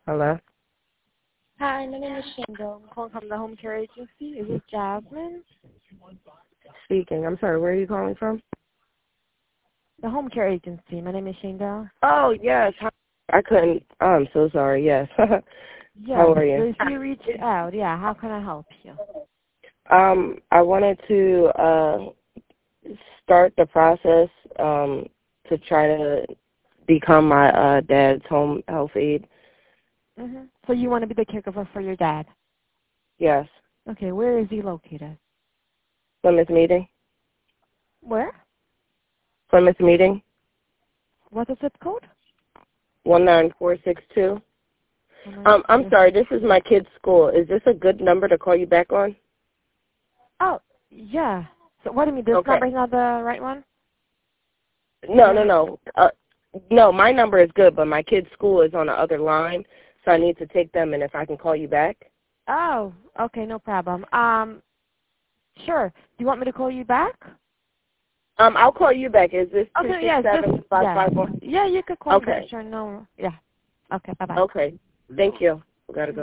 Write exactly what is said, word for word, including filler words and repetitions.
Hello? Hi, my name is Shingo. I'm calling from the home care agency. Is this Jasmine? Speaking. I'm sorry, where are you calling from? The home care agency. My name is Shingo. Oh, yes. Hi- I couldn't. Oh, I'm so sorry, yes. Yes, How are you? so you reached out. Yeah, how can I help you? Um, I wanted to uh, start the process um, to try to become my uh, dad's home health aide. Mm-hmm. So you want to be the caregiver for your dad? Yes. Okay, where is he located? Plymouth Meeting? Where? Plymouth Meeting? What's the zip code? one nine four six two. one Um, I'm nine four sorry, six. this is my kid's school. Is this a good number to call you back on? Oh, yeah. So what do you mean? This Okay. number is not the right one? No, You no, want no. Uh, no, my number is good, but my kid's school is on the other line, so I need to take them, and if I can call you back. Oh, okay, no problem. Um, sure. Do you want me to call you back? Um, I'll call you back. Is this two Okay, six yeah, seven just, five yeah. five one? Yeah, you could call me back. Okay. Sure, no. Yeah. Okay, bye-bye. Okay. Thank you. We gotta go.